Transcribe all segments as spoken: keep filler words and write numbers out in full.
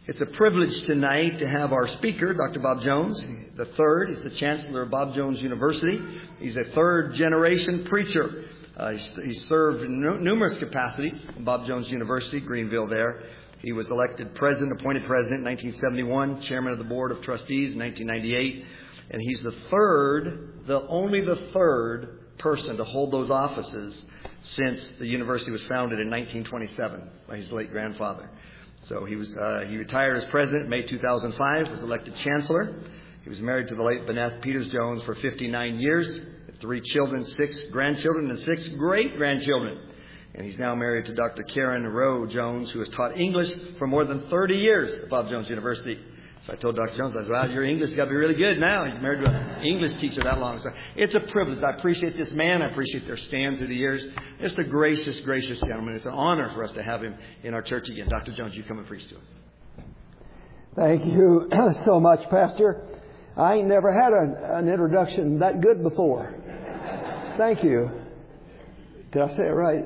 It's a privilege tonight to have our speaker, Doctor Bob Jones, the third. He's the Chancellor of Bob Jones University. He's a third-generation preacher. Uh, he's, he served in nu- numerous capacities in Bob Jones University, Greenville there. He was elected president, appointed president in nineteen seventy-one, chairman of the Board of Trustees in nineteen ninety-eight. And he's the third, the only the third person to hold those offices since the university was founded in nineteen twenty-seven by his late grandfather. So he was uh, he retired as president in May two thousand five, was elected chancellor. He was married to the late Benneth Peters Jones for fifty-nine years, three children, six grandchildren, and six great-grandchildren. And he's now married to Doctor Karen Rowe Jones, who has taught English for more than thirty years at Bob Jones University. So I told Doctor Jones, I said, well, your English has got to be really good now. You're married to an English teacher that long. So it's a privilege. I appreciate this man. I appreciate their stand through the years. Just a gracious, gracious gentleman. It's an honor for us to have him in our church again. Doctor Jones, you come and preach to him. Thank you so much, Pastor. I ain't never had a, an introduction that good before. Thank you. Did I say it right?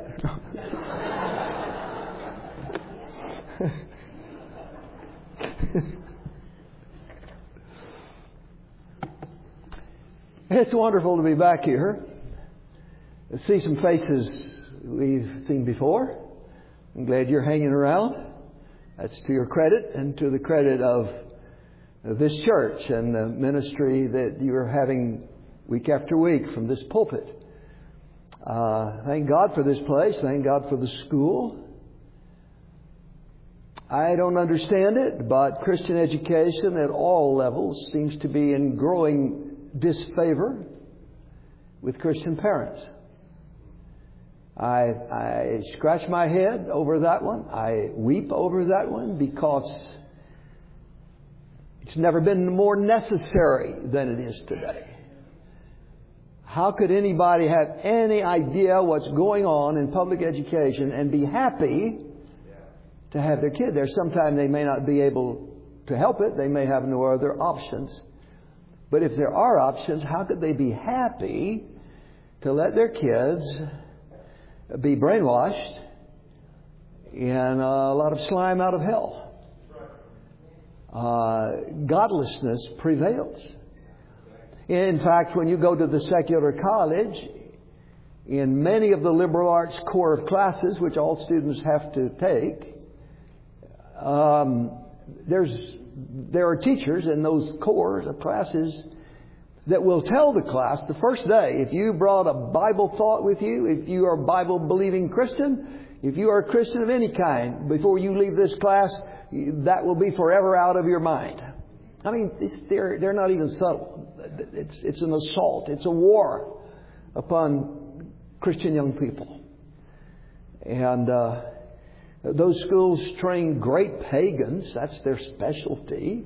It's wonderful to be back here. To see some faces we've seen before. I'm glad you're hanging around. That's to your credit and to the credit of this church and the ministry that you're having week after week from this pulpit. Uh, thank God for this place. Thank God for the school. I don't understand it, but Christian education at all levels seems to be in growing disfavor with Christian parents. I, I scratch my head over that one. I weep over that one because it's never been more necessary than it is today. How could anybody have any idea what's going on in public education and be happy to have their kid there? Sometimes they may not be able to help it. They may have no other options. But if there are options, how could they be happy to let their kids be brainwashed in a lot of slime out of hell? Uh, godlessness prevails. In fact, when you go to the secular college, in many of the liberal arts core of classes, which all students have to take, um, there's there are teachers in those cores of classes that will tell the class the first day, if you brought a Bible thought with you, if you are a Bible-believing Christian, if you are a Christian of any kind, before you leave this class, that will be forever out of your mind. I mean, it's, they're, they're not even subtle. It's, it's an assault. It's a war upon Christian young people. And uh, those schools train great pagans. That's their specialty.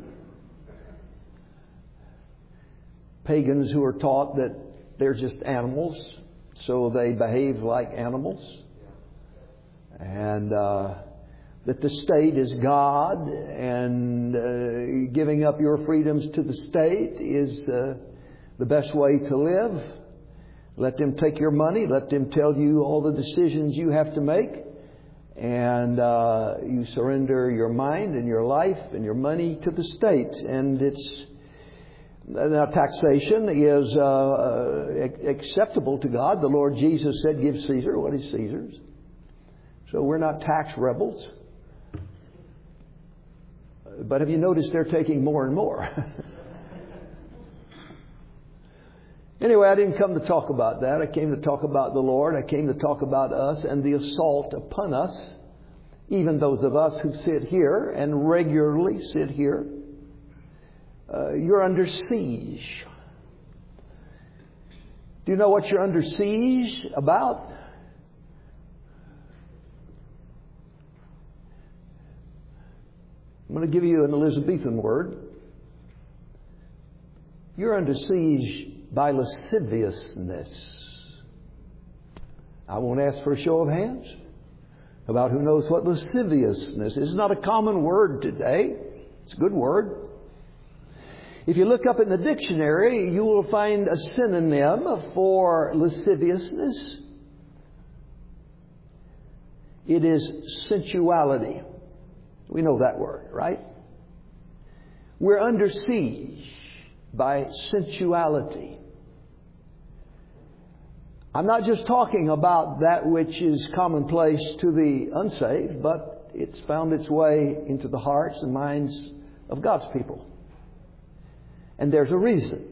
Pagans who are taught that they're just animals, so they behave like animals. And uh, that the state is God, and uh, giving up your freedoms to the state is uh, the best way to live. Let them take your money. Let them tell you all the decisions you have to make. And uh, you surrender your mind and your life and your money to the state. And it's now taxation is uh, acceptable to God. The Lord Jesus said, "Give Caesar what is Caesar's." So we're not tax rebels. But have you noticed they're taking more and more? Anyway, I didn't come to talk about that. I came to talk about the Lord. I came to talk about us and the assault upon us, even those of us who sit here and regularly sit here. Uh, you're under siege. Do you know what you're under siege about? I'm going to give you an Elizabethan word. You're under siege by lasciviousness. I won't ask for a show of hands about who knows what lasciviousness is. It's not a common word today. It's a good word. If you look up in the dictionary, you will find a synonym for lasciviousness. It is sensuality. We know that word, right? We're under siege by sensuality. I'm not just talking about that which is commonplace to the unsaved, but it's found its way into the hearts and minds of God's people. And there's a reason.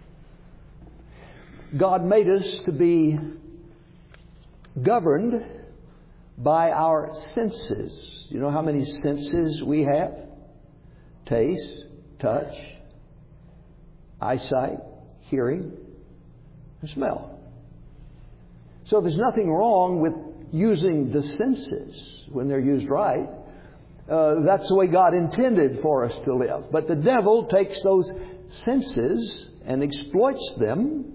God made us to be governed by our senses. You know how many senses we have? Taste, touch, eyesight, hearing, and smell. So there's nothing wrong with using the senses when they're used right. Uh, that's the way God intended for us to live. But the devil takes those senses and exploits them,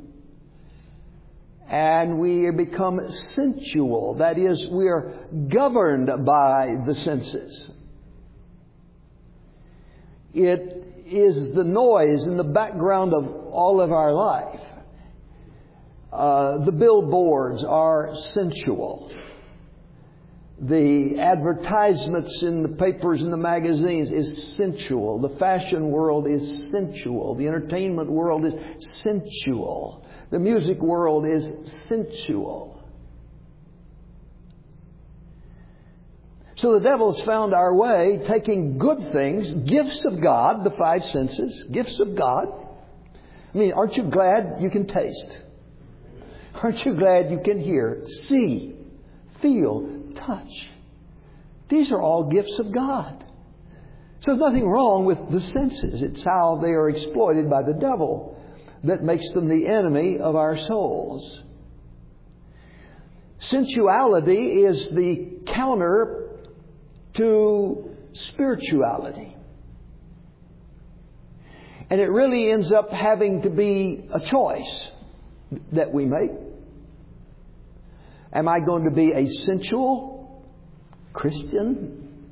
and we become sensual. That is, we are governed by the senses. It is the noise in the background of all of our life. Uh, the billboards are sensual. The advertisements in the papers and the magazines is sensual. The fashion world is sensual. The entertainment world is sensual. The music world is sensual. So the devil's found our way taking good things, gifts of God, the five senses, gifts of God. I mean, aren't you glad you can taste? Aren't you glad you can hear, see, feel, touch? These are all gifts of God. So there's nothing wrong with the senses. It's how they are exploited by the devil that makes them the enemy of our souls. Sensuality is the counter to spirituality. And it really ends up having to be a choice that we make. Am I going to be a sensual Christian?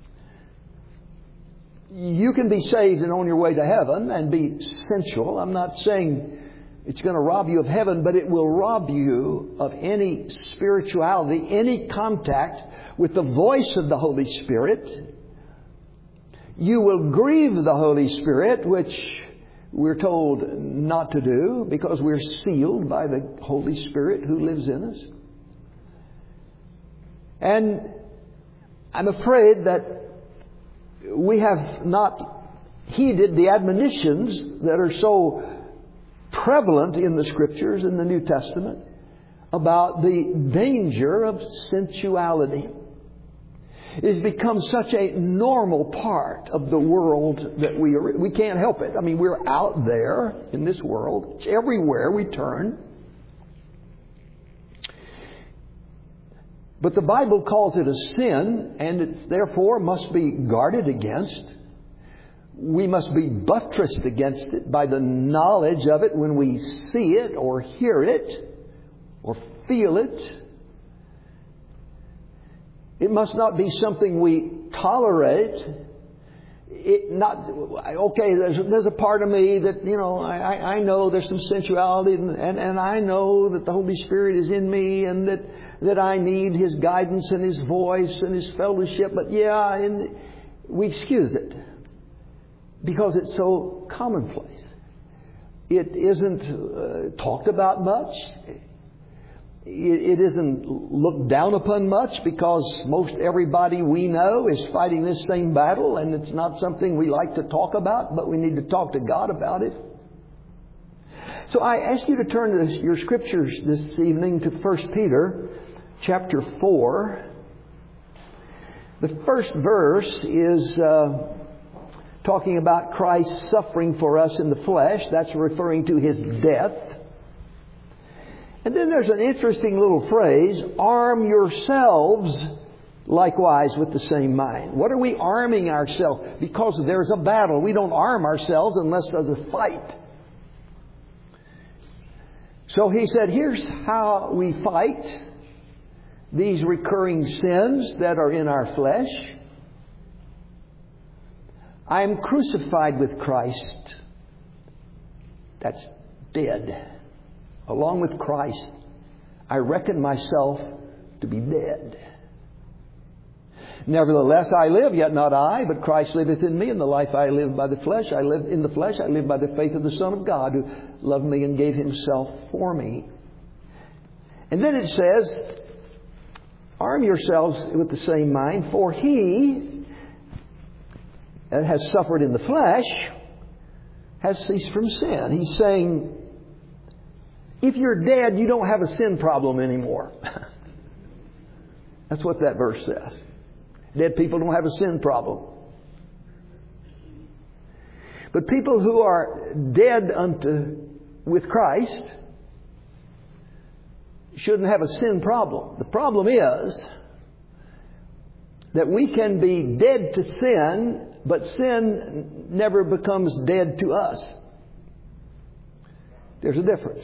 You can be saved and on your way to heaven and be sensual. I'm not saying it's going to rob you of heaven, but it will rob you of any spirituality, any contact with the voice of the Holy Spirit. You will grieve the Holy Spirit, which we're told not to do because we're sealed by the Holy Spirit who lives in us. And I'm afraid that we have not heeded the admonitions that are so prevalent in the Scriptures in the New Testament about the danger of sensuality. It has become such a normal part of the world that we are, we can't help it. I mean, we're out there in this world. It's everywhere we turn. But the Bible calls it a sin, and it therefore must be guarded against. We must be buttressed against it by the knowledge of it when we see it or hear it or feel it. It must not be something we tolerate. It not okay. There's there's a part of me that you know I, I know there's some sensuality and, and and I know that the Holy Spirit is in me and that that I need His guidance and His voice and His fellowship. But yeah, and we excuse it because it's so commonplace. It isn't uh, talked about much. It isn't looked down upon much because most everybody we know is fighting this same battle, and it's not something we like to talk about, but we need to talk to God about it. So I ask you to turn to your Scriptures this evening to First Peter chapter four. The first verse is uh, talking about Christ suffering for us in the flesh. That's referring to His death. And then there's an interesting little phrase, arm yourselves likewise with the same mind. What are we arming ourselves? Because there's a battle. We don't arm ourselves unless there's a fight. So he said, here's how we fight these recurring sins that are in our flesh. I am crucified with Christ. That's dead. Along with Christ, I reckon myself to be dead. Nevertheless, I live, yet not I, but Christ liveth in me, and the life I live by the flesh, I live in the flesh, I live by the faith of the Son of God, who loved me and gave Himself for me. And then it says, arm yourselves with the same mind, for He that has suffered in the flesh has ceased from sin. He's saying, if you're dead, you don't have a sin problem anymore. That's what that verse says. Dead people don't have a sin problem. But people who are dead unto with Christ shouldn't have a sin problem. The problem is that we can be dead to sin, but sin never becomes dead to us. There's a difference.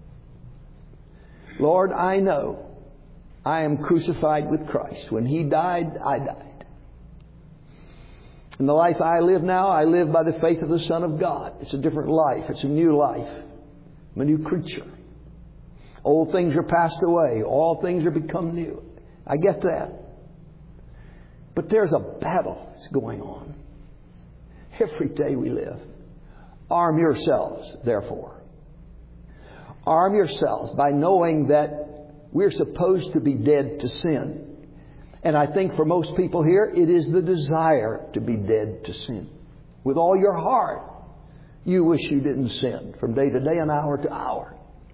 Lord, I know I am crucified with Christ. When He died, I died. And the life I live now, I live by the faith of the Son of God. It's a different life. It's a new life. I'm a new creature. Old things are passed away. All things are become new. I get that. But there's a battle that's going on every day we live. Arm yourselves, therefore. Arm yourselves by knowing that we're supposed to be dead to sin. And I think for most people here, it is the desire to be dead to sin. With all your heart, you wish you didn't sin from day to day and hour to hour.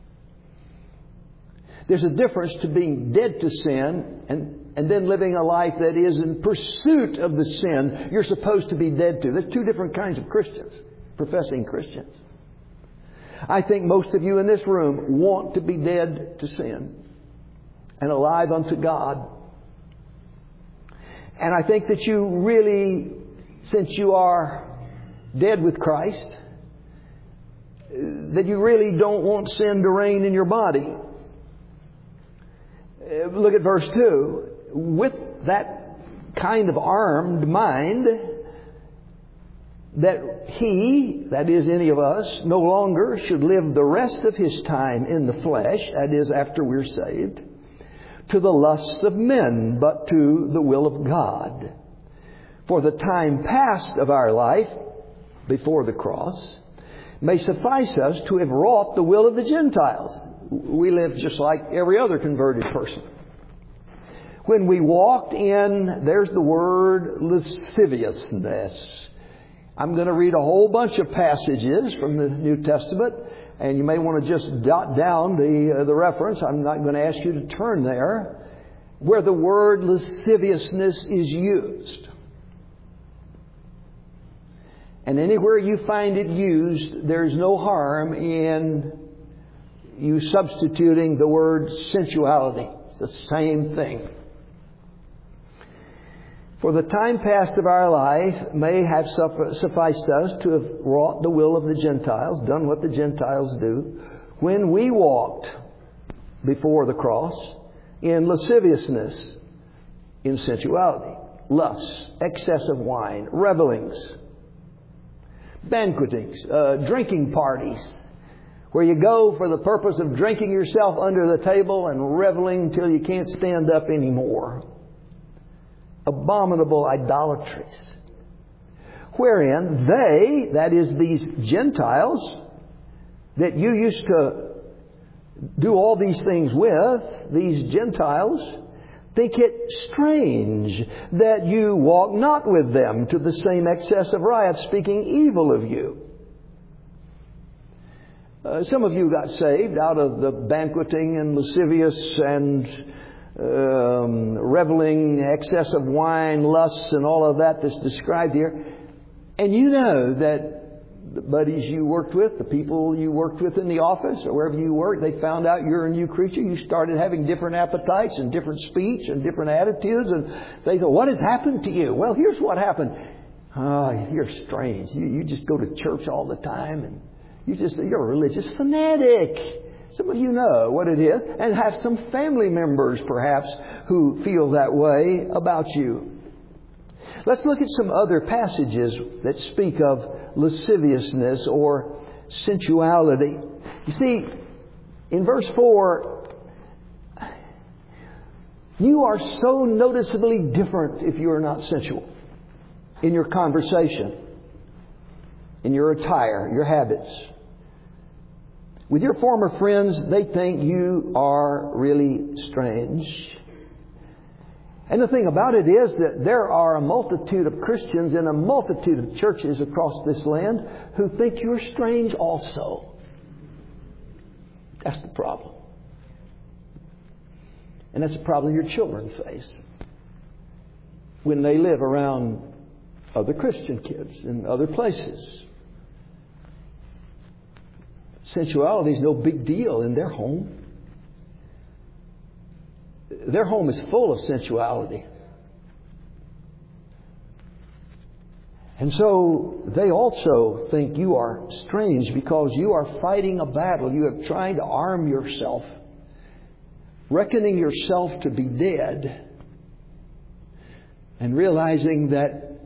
There's a difference to being dead to sin and, and then living a life that is in pursuit of the sin you're supposed to be dead to. There's two different kinds of Christians, professing Christians. I think most of you in this room want to be dead to sin and alive unto God. And I think that you really, since you are dead with Christ, that you really don't want sin to reign in your body. Look at verse two. With that kind of armed mind, that he, that is any of us, no longer should live the rest of his time in the flesh, that is after we're saved, to the lusts of men, but to the will of God. For the time past of our life, before the cross, may suffice us to have wrought the will of the Gentiles. We live just like every other converted person. When we walked in, there's the word lasciviousness. I'm going to read a whole bunch of passages from the New Testament, and you may want to just jot down the uh, the reference. I'm not going to ask you to turn there, where the word lasciviousness is used. And anywhere you find it used, there's no harm in you substituting the word sensuality. It's the same thing. For the time past of our life may have sufficed us to have wrought the will of the Gentiles, done what the Gentiles do, when we walked before the cross in lasciviousness, in sensuality, lusts, excess of wine, revelings, banquetings, uh, drinking parties, where you go for the purpose of drinking yourself under the table and reveling till you can't stand up anymore. Abominable idolatries, wherein they, that is these Gentiles, that you used to do all these things with, these Gentiles, think it strange that you walk not with them to the same excess of riot, speaking evil of you. Uh, some of you got saved out of the banqueting and lascivious and um, reveling, excess of wine, lusts, and all of that that's described here. And you know that the buddies you worked with, the people you worked with in the office or wherever you worked, they found out you're a new creature. You started having different appetites and different speech and different attitudes. And they go, what has happened to you? Well, here's what happened. Oh, you're strange. You, you just go to church all the time and you just, you're a religious fanatic. Some of you know what it is, and have some family members perhaps who feel that way about you. Let's look at some other passages that speak of lasciviousness or sensuality. You see, in verse four, You are so noticeably different if you are not sensual in your conversation, in your attire, your habits. With your former friends, they think you are really strange. And the thing about it is that there are a multitude of Christians in a multitude of churches across this land who think you're strange also. That's the problem. And that's the problem your children face when they live around other Christian kids in other places. Sensuality is no big deal in their home. Their home is full of sensuality. And so they also think you are strange because you are fighting a battle. You are trying to arm yourself, reckoning yourself to be dead, and realizing that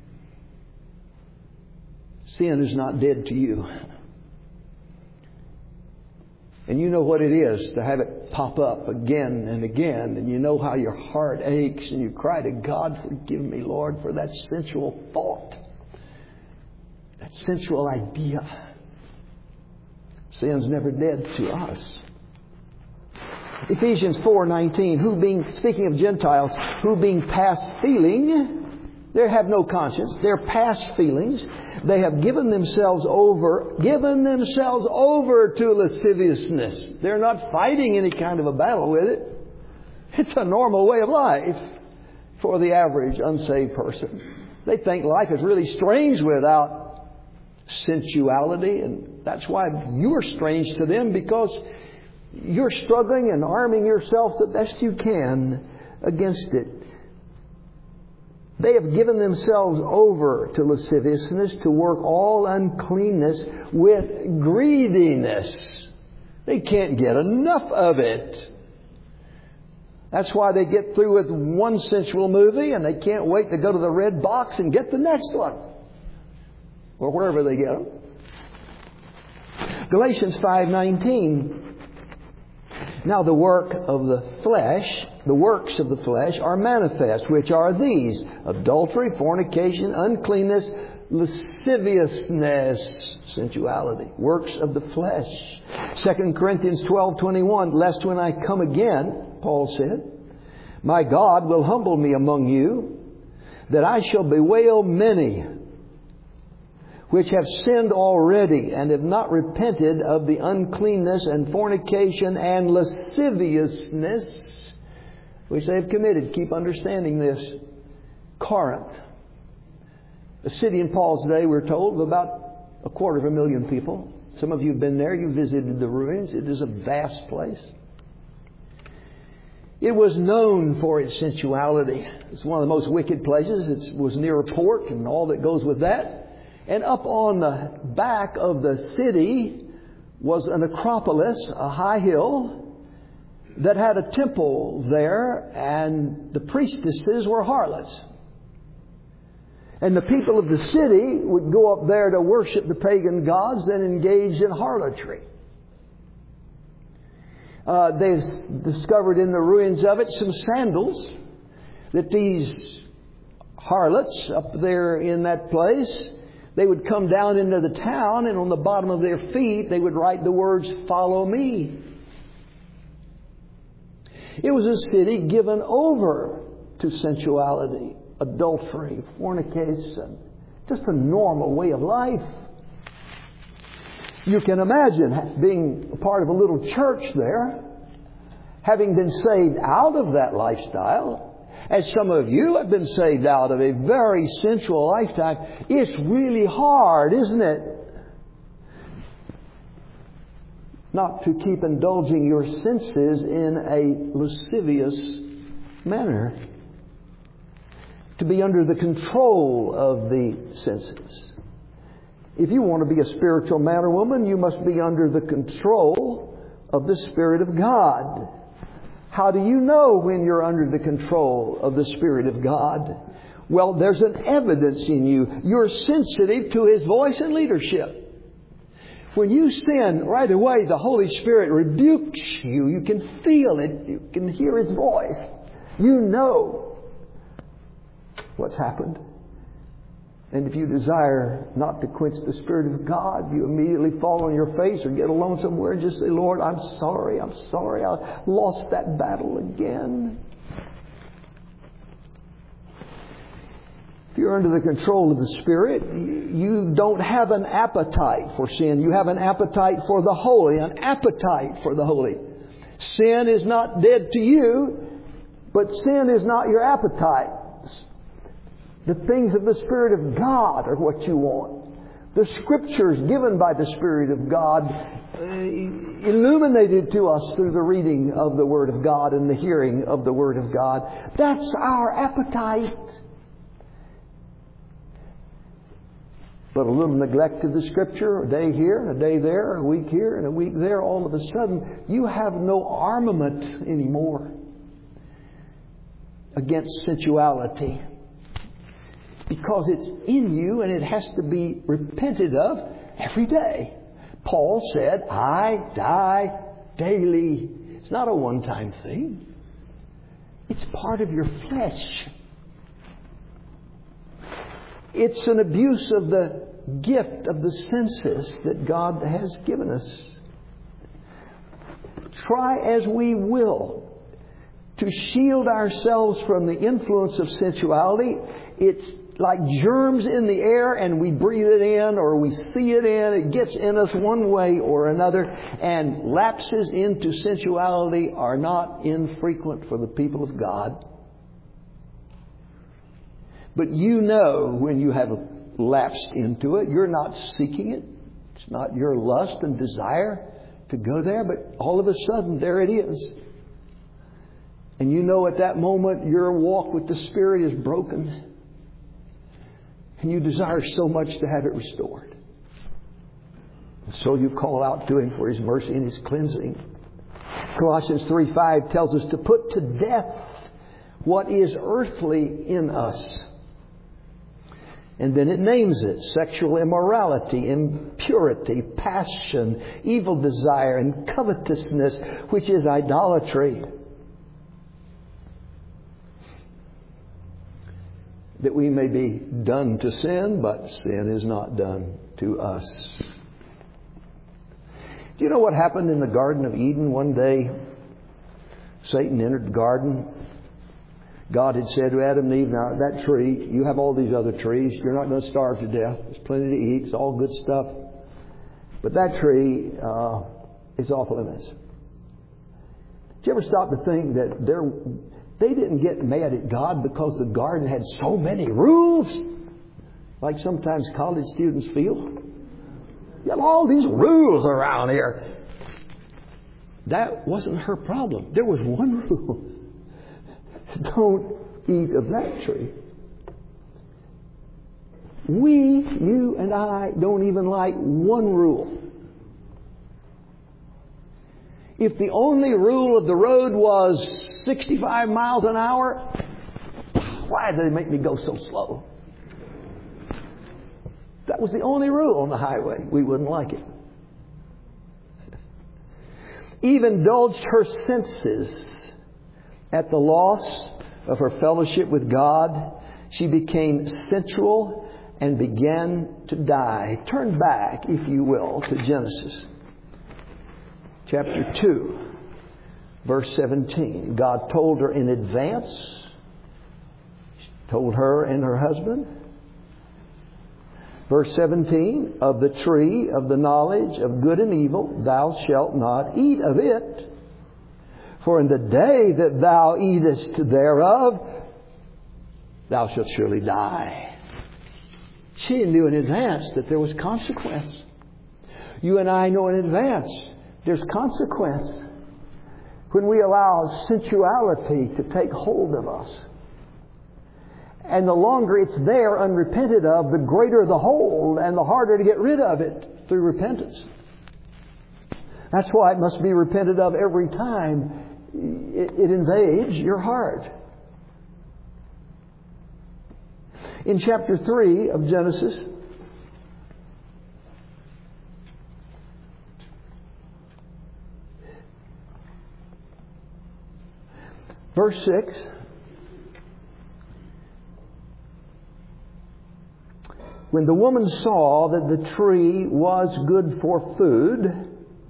sin is not dead to you. And you know what it is to have it pop up again and again. And you know how your heart aches and you cry to God, forgive me, Lord, for that sensual thought, that sensual idea. Sin's never dead to us. Ephesians four nineteen, who being, speaking of Gentiles, who being past feeling, they have no conscience. They're past feelings. They have given themselves over, given themselves over to lasciviousness. They're not fighting any kind of a battle with it. It's a normal way of life for the average unsaved person. They think life is really strange without sensuality, and that's why you're strange to them, because you're struggling and arming yourself the best you can against it. They have given themselves over to lasciviousness, to work all uncleanness with greediness. They can't get enough of it. That's why they get through with one sensual movie and they can't wait to go to the red box and get the next one, or wherever they get them. Galatians five nineteen. Now the work of the flesh, the works of the flesh are manifest, which are these: adultery, fornication, uncleanness, lasciviousness, sensuality. Works of the flesh. Second Corinthians twelve twenty-one, lest when I come again, Paul said, my God will humble me among you, that I shall bewail many which have sinned already and have not repented of the uncleanness and fornication and lasciviousness which they have committed. Keep understanding this. Corinth, a city in Paul's day, we're told, of about a quarter of a million people. Some of you have been there. You visited the ruins. It is a vast place. It was known for its sensuality. It's one of the most wicked places. It was near a port and all that goes with that. And up on the back of the city was an acropolis, a high hill, that had a temple there, and the priestesses were harlots. And the people of the city would go up there to worship the pagan gods and engage in harlotry. Uh, they've discovered in the ruins of it some sandals that these harlots up there in that place, they would come down into the town, and on the bottom of their feet they would write the words, "Follow me." It was a city given over to sensuality, adultery, fornication, just a normal way of life. You can imagine being a part of a little church there, having been saved out of that lifestyle, as some of you have been saved out of a very sensual lifetime. It's really hard, isn't it, not to keep indulging your senses in a lascivious manner, to be under the control of the senses. If you want to be a spiritual man or woman, you must be under the control of the Spirit of God. How do you know when you're under the control of the Spirit of God? Well, there's an evidence in you. You're sensitive to His voice and leadership. When you sin, right away the Holy Spirit rebukes you. You can feel it. You can hear His voice. You know what's happened. And if you desire not to quench the Spirit of God, you immediately fall on your face or get alone somewhere and just say, Lord, I'm sorry, I'm sorry, I lost that battle again. If you're under the control of the Spirit, you don't have an appetite for sin. You have an appetite for the holy, an appetite for the holy. Sin is not dead to you, but sin is not your appetite. The things of the Spirit of God are what you want. The Scriptures given by the Spirit of God, uh, illuminated to us through the reading of the Word of God and the hearing of the Word of God. That's our appetite. But a little neglect of the Scripture, a day here, a day there, a week here, and a week there, all of a sudden, you have no armament anymore against sensuality. Because it's in you and it has to be repented of every day. Paul said, I die daily. It's not a one-time thing. It's part of your flesh. It's an abuse of the gift of the senses that God has given us. Try as we will to shield ourselves from the influence of sensuality, it's like germs in the air, and we breathe it in or we see it in. It gets in us one way or another, and lapses into sensuality are not infrequent for the people of God. But you know when you have lapsed into it, you're not seeking it. It's not your lust and desire to go there, but all of a sudden there it is. And you know at that moment your walk with the Spirit is broken. And you desire so much to have it restored. And so you call out to Him for His mercy and His cleansing. Colossians three five tells us to put to death what is earthly in us. And then it names it: sexual immorality, impurity, passion, evil desire, and covetousness, which is idolatry. That we may be done to sin, but sin is not done to us. Do you know what happened in the Garden of Eden? One day, Satan entered the garden. God had said to Adam and Eve, now that tree, you have all these other trees. You're not going to starve to death. There's plenty to eat. It's all good stuff. But that tree uh, is off limits. Did you ever stop to think that there, they didn't get mad at God because the garden had so many rules? Like sometimes college students feel. You have all these rules around here. That wasn't her problem. There was one rule. Don't eat of that tree. We, you and I, don't even like one rule. If the only rule of the road was sixty-five miles an hour, why did they make me go so slow? That was the only rule on the highway. We wouldn't like it. Eve indulged her senses at the loss of her fellowship with God. She became sensual and began to die. Turn back, if you will, to Genesis chapter two, verse seventeen. God told her in advance, told her and her husband. Verse seventeen, of the tree of the knowledge of good and evil, thou shalt not eat of it. For in the day that thou eatest thereof, thou shalt surely die. She knew in advance that there was consequence. You and I know in advance there's consequence when we allow sensuality to take hold of us. And the longer it's there unrepented of, the greater the hold and the harder to get rid of it through repentance. That's why it must be repented of every time it, it invades your heart. In chapter three of Genesis, verse six, When the woman saw that the tree was good for food,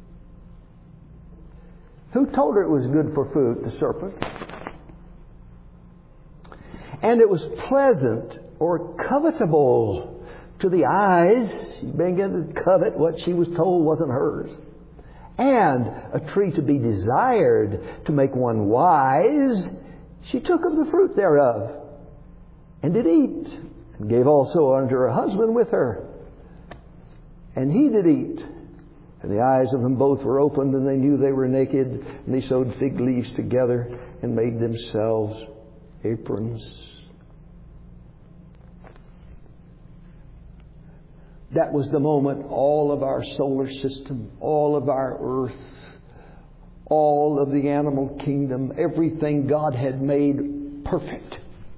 who told her it was good for food? The serpent. And it was pleasant or covetable to the eyes. She began to covet what she was told wasn't hers. And a tree to be desired to make one wise. She took of the fruit thereof and did eat, and gave also unto her husband with her. And he did eat. And the eyes of them both were opened, and they knew they were naked. And they sewed fig leaves together and made themselves aprons. That was the moment all of our solar system, all of our earth, all of the animal kingdom, everything God had made perfect.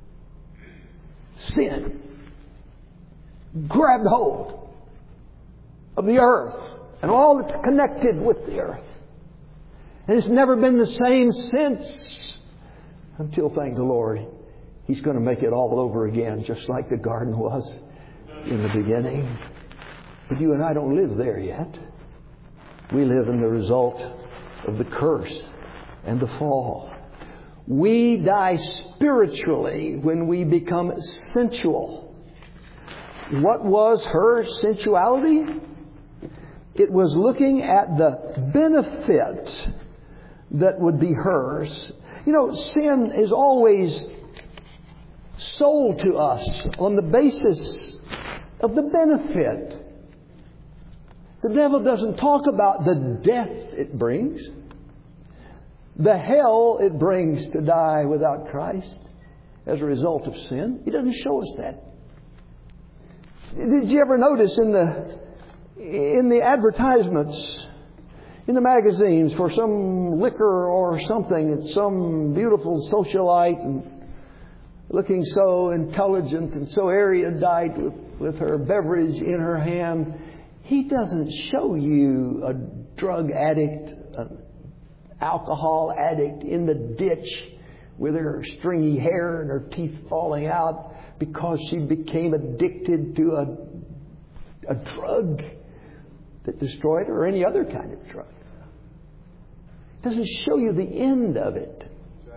Sin grabbed hold of the earth and all that's connected with the earth. And it's never been the same since, until, thank the Lord, He's going to make it all over again, just like the garden was in the beginning. But you and I don't live there yet. We live in the result of the curse and the fall. We die spiritually when we become sensual. What was her sensuality? It was looking at the benefit that would be hers. You know, sin is always sold to us on the basis of the benefit. The devil doesn't talk about the death it brings, the hell it brings to die without Christ as a result of sin. He doesn't show us that. Did you ever notice in the in the advertisements, in the magazines for some liquor or something, it's some beautiful socialite and looking so intelligent and so erudite with, with her beverage in her hand, he doesn't show you a drug addict, an alcohol addict in the ditch with her stringy hair and her teeth falling out because she became addicted to a, a drug that destroyed her, or any other kind of drug. It doesn't show you the end of it.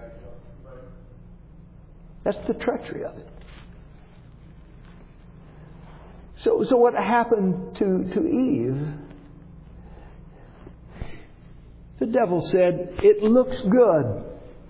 That's the treachery of it. So, so what happened to, to Eve? The devil said, it looks good.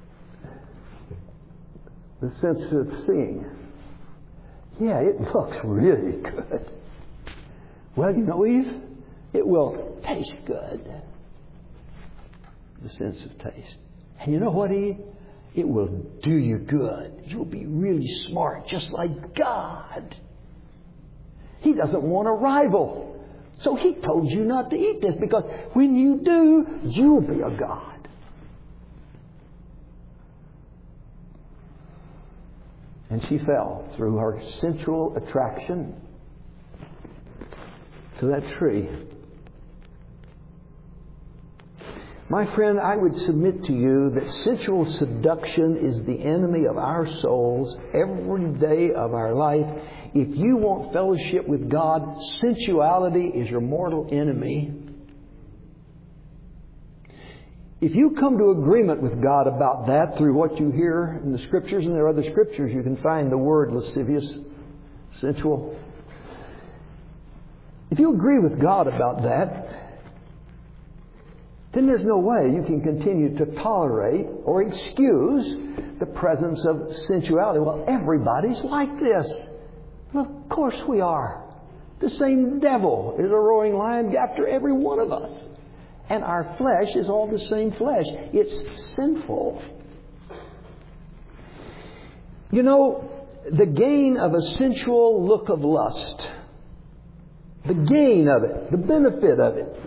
The sense of seeing. Yeah, it looks really good. Well, you know, Eve, it will taste good. The sense of taste. And you know what, Eve? It will do you good. You'll be really smart, just like God. He doesn't want a rival. So He told you not to eat this, because when you do, you'll be a God. And she fell through her sensual attraction to that tree. My friend, I would submit to you that sensual seduction is the enemy of our souls every day of our life. If you want fellowship with God, sensuality is your mortal enemy. If you come to agreement with God about that through what you hear in the Scriptures, and there are other Scriptures you can find the word lascivious, sensual. If you agree with God about that, then there's no way you can continue to tolerate or excuse the presence of sensuality. Well, everybody's like this. Well, of course we are. The same devil is a roaring lion after every one of us. And our flesh is all the same flesh. It's sinful. You know, the gain of a sensual look of lust, the gain of it, the benefit of it,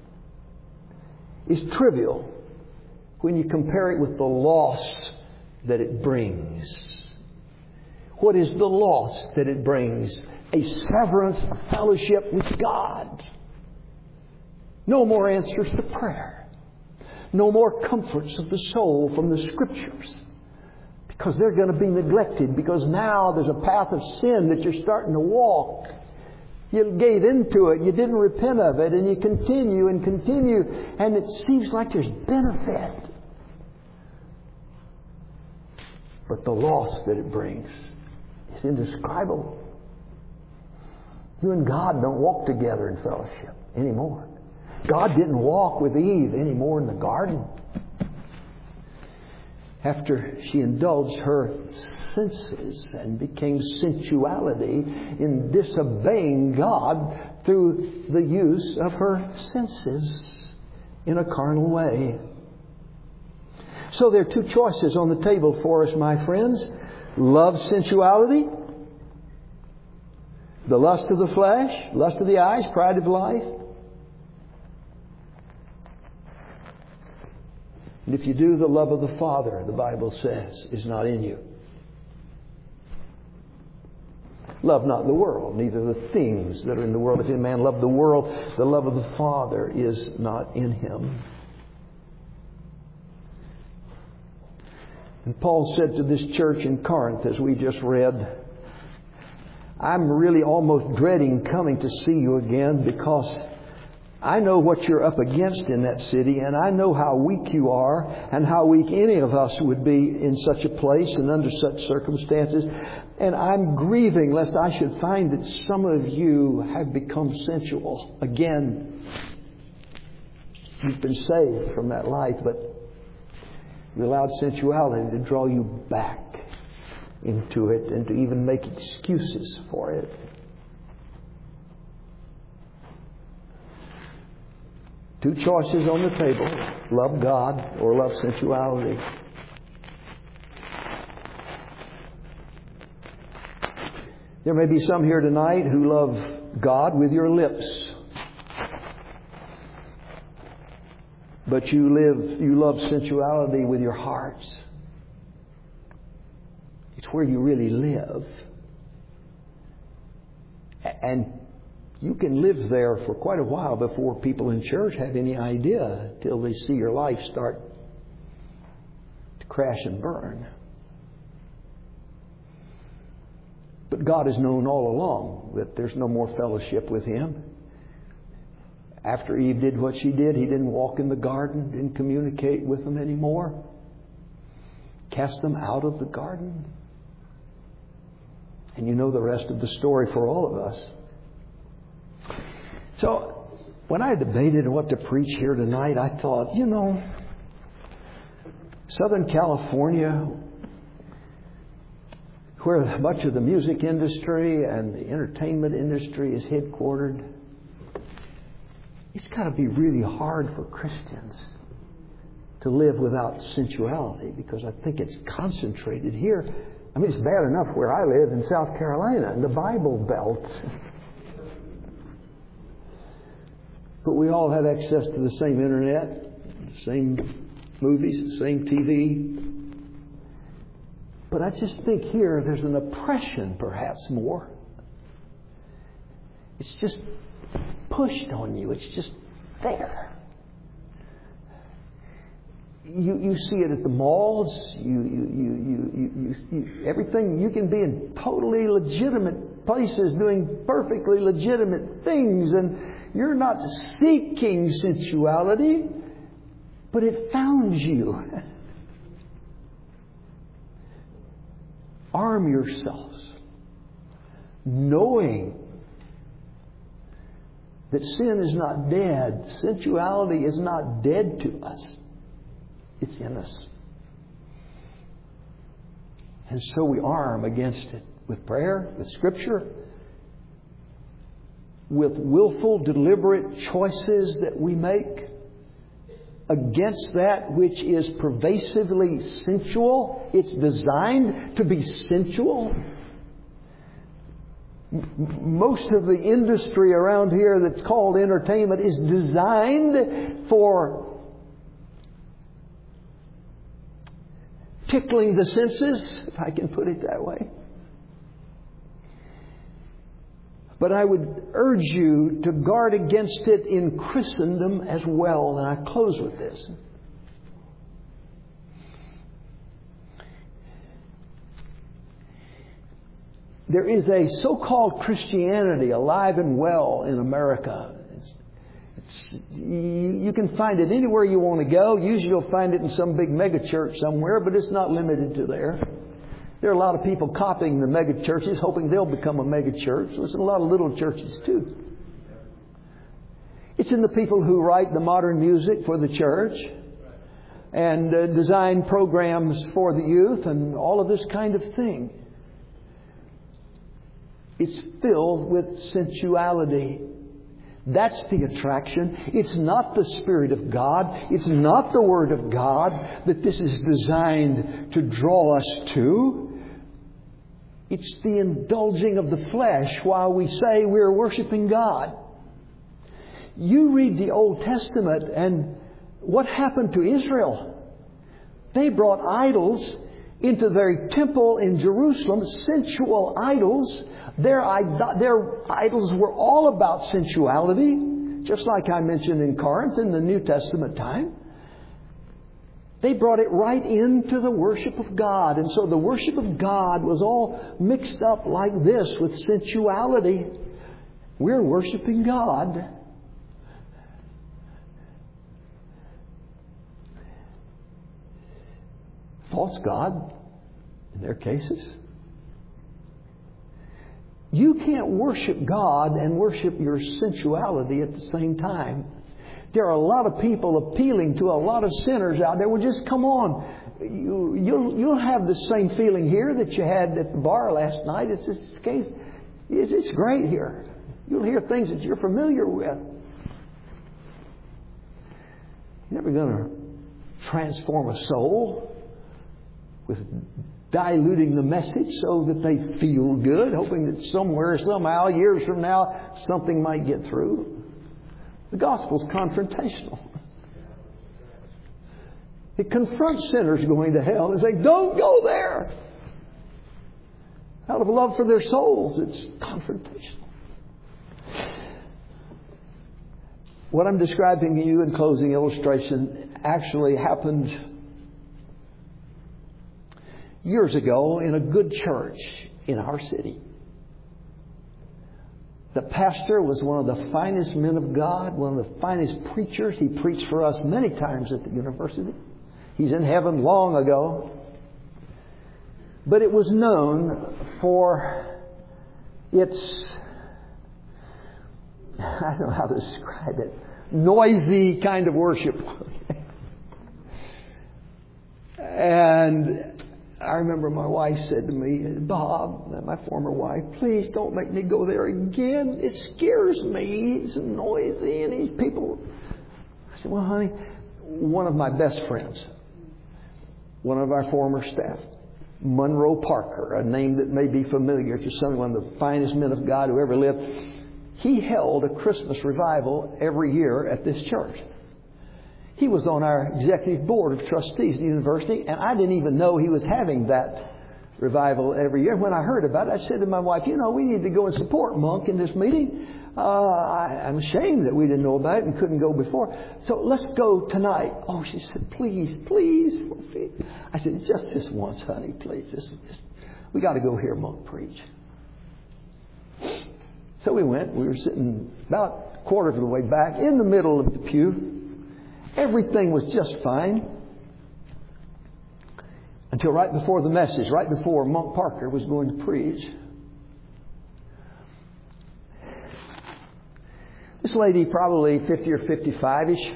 is trivial when you compare it with the loss that it brings. What is the loss that it brings? A severance of fellowship with God. No more answers to prayer. No more comforts of the soul from the Scriptures. Because they're going to be neglected. Because now there's a path of sin that you're starting to walk. You gave into it. You didn't repent of it. And you continue and continue. And it seems like there's benefit. But the loss that it brings is indescribable. You and God don't walk together in fellowship anymore. God didn't walk with Eve anymore in the garden. After she indulged her senses and became sensuality in disobeying God through the use of her senses in a carnal way. So there are two choices on the table for us, my friends. Love sensuality, the lust of the flesh, lust of the eyes, pride of life. And if you do, the love of the Father, the Bible says, is not in you. Love not the world, neither the things that are in the world. If any man love the world, the love of the Father is not in him. And Paul said to this church in Corinth, as we just read, I'm really almost dreading coming to see you again, because I know what you're up against in that city, and I know how weak you are and how weak any of us would be in such a place and under such circumstances. And I'm grieving lest I should find that some of you have become sensual again. You've been saved from that life, but you allowed sensuality to draw you back into it and to even make excuses for it. Two choices on the table. Love God or love sensuality. There may be some here tonight who love God with your lips. But you live, you love sensuality with your hearts. It's where you really live. And you can live there for quite a while before people in church have any idea, till they see your life start to crash and burn. But God has known all along that there's no more fellowship with Him. After Eve did what she did, He didn't walk in the garden, didn't communicate with them anymore. Cast them out of the garden. And you know the rest of the story for all of us. So, when I debated what to preach here tonight, I thought, you know, Southern California, where much of the music industry and the entertainment industry is headquartered, it's got to be really hard for Christians to live without sensuality, because I think it's concentrated here. I mean, it's bad enough where I live in South Carolina, in the Bible Belt. But we all have access to the same internet, the same movies, the same T V. But I just think here there's an oppression, perhaps more. It's just pushed on you. It's just there. You you see it at the malls. You you you you, you, you everything. You can be in totally legitimate places doing perfectly legitimate things, and you're not seeking sensuality, but it found you. Arm yourselves, knowing that sin is not dead. Sensuality is not dead to us. It's in us. And so we arm against it with prayer, with Scripture, with willful, deliberate choices that we make against that which is pervasively sensual. It's designed to be sensual. Most of the industry around here that's called entertainment is designed for tickling the senses, if I can put it that way. But I would urge you to guard against it in Christendom as well. And I close with this. there is a so-called Christianity alive and well in America. It's, it's, you, you can find it anywhere you want to go. Usually you'll find it in some big mega church somewhere, but it's not limited to there. There are a lot of people copying the mega churches, hoping they'll become a mega church. There's a lot of little churches too. It's in the people who write the modern music for the church and uh, design programs for the youth and all of this kind of thing. It's filled with sensuality. That's the attraction. It's not the Spirit of God. It's not the Word of God that this is designed to draw us to. It's the indulging of the flesh while we say we're worshiping God. You read the Old Testament and what happened to Israel? They brought idols into their temple in Jerusalem, sensual idols. Their, their idols were all about sensuality, just like I mentioned in Corinth in the New Testament time. They brought it right into the worship of God. And so the worship of God was all mixed up like this with sensuality. We're worshiping God. False God, in their cases. You can't worship God and worship your sensuality at the same time. There are a lot of people appealing to a lot of sinners out there. Well, just come on. You, you'll, you'll have the same feeling here that you had at the bar last night. It's, it's, it's great here. You'll hear things that you're familiar with. You're never going to transform a soul with diluting the message so that they feel good, hoping that somewhere, somehow, years from now, something might get through. The gospel's confrontational. It confronts sinners going to hell and say, don't go there. Out of love for their souls, it's confrontational. What I'm describing to you in closing illustration actually happened years ago in a good church in our city. The pastor was one of the finest men of God, one of the finest preachers. He preached for us many times at the university. He's in heaven long ago. But it was known for its, I don't know how to describe it, noisy kind of worship. And I remember my wife said to me, Bob, my former wife, please don't make me go there again. It scares me. It's noisy and these people. I said, well, honey, one of my best friends, one of our former staff, Monroe Parker, a name that may be familiar to some, one of the finest men of God who ever lived, he held a Christmas revival every year at this church. He was on our executive board of trustees at the university, and I didn't even know he was having that revival every year. When I heard about it, I said to my wife, you know, we need to go and support Monk in this meeting. Uh, I, I'm ashamed that we didn't know about it and couldn't go before. So let's go tonight. Oh, she said, please, please. I said, just this once, honey, please. This, this, we got to go hear Monk preach. So we went. We were sitting about a quarter of the way back in the middle of the pew. Everything was just fine until right before the message, right before Monk Parker was going to preach. This lady, probably fifty or fifty-five-ish,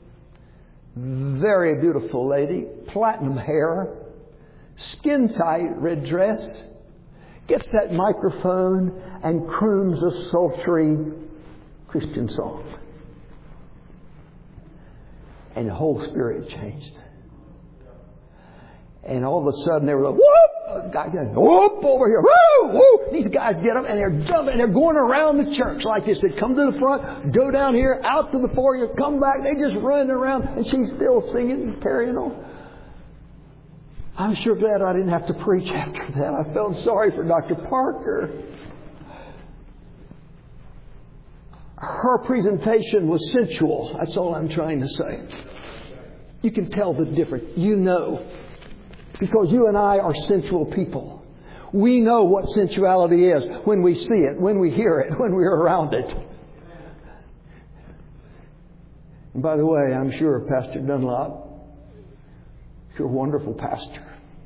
very beautiful lady, platinum hair, skin-tight red dress, gets that microphone and croons a sultry Christian song. And the whole spirit changed. And all of a sudden they were like, whoop! Guy goes, whoop! Over here, woo! Woo! These guys get up and they're jumping and they're going around the church like this. They come to the front, go down here, out to the foyer, come back. They just run around and she's still singing and carrying on. I'm sure glad I didn't have to preach after that. I felt sorry for Doctor Parker. Her presentation was sensual. That's all I'm trying to say. You can tell the difference. You know. Because you and I are sensual people. We know what sensuality is when we see it, when we hear it, when we're around it. And by the way, I'm sure Pastor Dunlop, you're a wonderful pastor,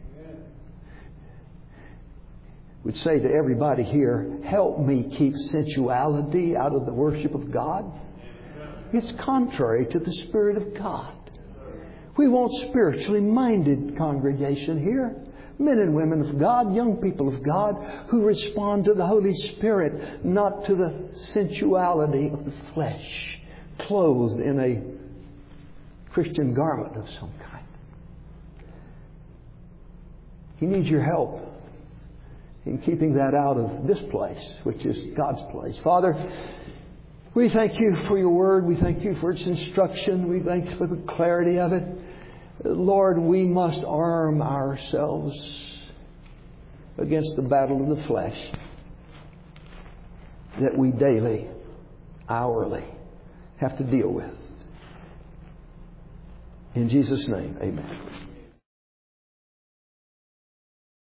would say to everybody here, help me keep sensuality out of the worship of God. It's contrary to the Spirit of God. We want spiritually minded congregation here. Men and women of God, young people of God, who respond to the Holy Spirit, not to the sensuality of the flesh, clothed in a Christian garment of some kind. He needs your help in keeping that out of this place, which is God's place. Father, we thank You for Your Word. We thank You for its instruction. We thank You for the clarity of it. Lord, we must arm ourselves against the battle of the flesh that we daily, hourly have to deal with. In Jesus' name, amen.